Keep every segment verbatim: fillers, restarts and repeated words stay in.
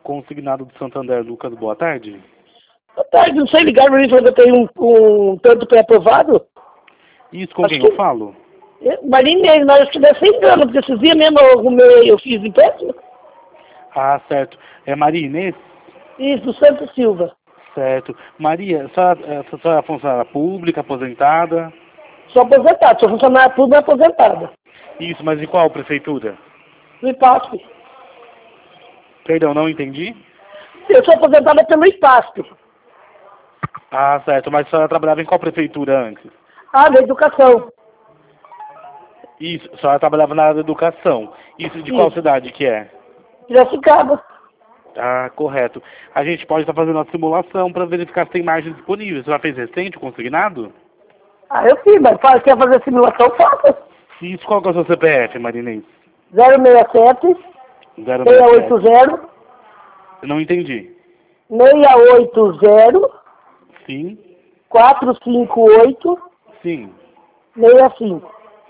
Consignado do Santander, Lucas, boa tarde. Boa tarde, não sei ligar para mim falando que eu tenho um, um tanto pré-aprovado. Isso, com Acho quem que- eu falo? Marinês, mas acho que deve ser engano, porque esses dias mesmo eu, arrumei, eu fiz empréstimo. Ah, certo. É Maria Inês? Isso, do Santos Silva. Certo. Maria, a senhora, a senhora é funcionária pública, aposentada? Sou aposentada, sou funcionária pública aposentada. Isso, mas de qual prefeitura? Do IPASP. Perdão, não entendi? Eu sou aposentada pelo IPASP. Ah, certo. Mas a senhora trabalhava em qual prefeitura antes? Ah, da educação. Isso, a senhora trabalhava na área da educação. Isso de qual Isso. cidade que é? Piracicaba. Ah, correto. A gente pode estar fazendo uma simulação para verificar se tem margem disponível. Você já fez recente o consignado? Ah, eu fiz, mas fala, quer fazer simulação, faça. Isso, qual que é o seu C P F, Marinês? zero seis sete, zero seis seis oito sete. zero, Eu não entendi. seis oito zero, Sim, quatro cinco oito, sim. seis cinco.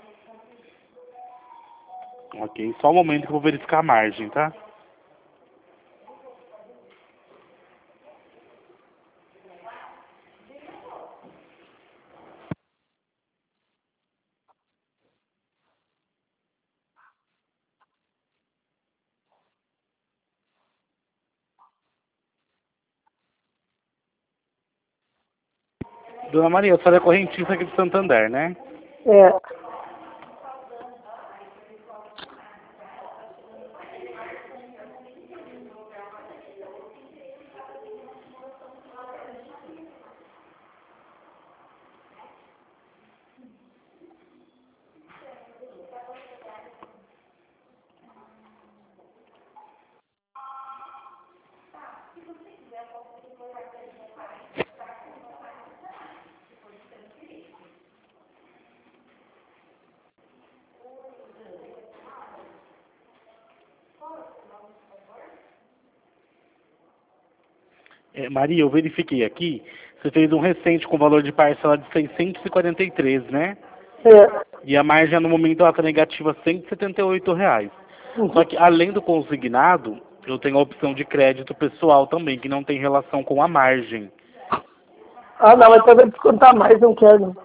Ok, só um momento que eu vou verificar a margem, tá? Dona Maria, a senhora é correntista aqui de Santander, né? É. É, Maria, eu verifiquei aqui, você fez um recente com valor de parcela de seiscentos e quarenta e três, né? É. E a margem no momento ela está negativa cento e setenta e oito reais. Uhum. Só que além do consignado, eu tenho a opção de crédito pessoal também, que não tem relação com a margem. Ah, não, mas pode descontar mais, não quero.